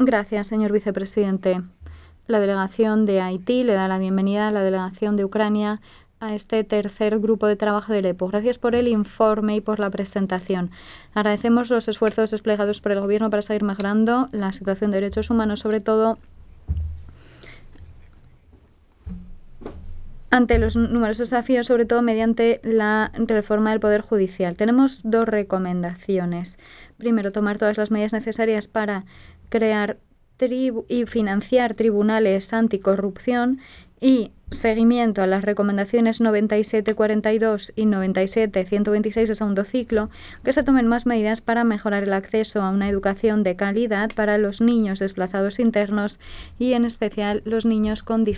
Gracias, señor vicepresidente. La delegación de Haití le da la bienvenida a la delegación de Ucrania a este tercer grupo de trabajo del EPO. Gracias por el informe y por la presentación. Agradecemos los esfuerzos desplegados por el Gobierno para seguir mejorando la situación de derechos humanos, sobre todo ante los numerosos desafíos, sobre todo mediante la reforma del Poder Judicial. Tenemos dos recomendaciones. Primero, tomar todas las medidas necesarias para crear y financiar tribunales anticorrupción y seguimiento a las recomendaciones 9742 y 97-126 de segundo ciclo, que se tomen más medidas para mejorar el acceso a una educación de calidad para los niños desplazados internos y en especial los niños con discapacidad.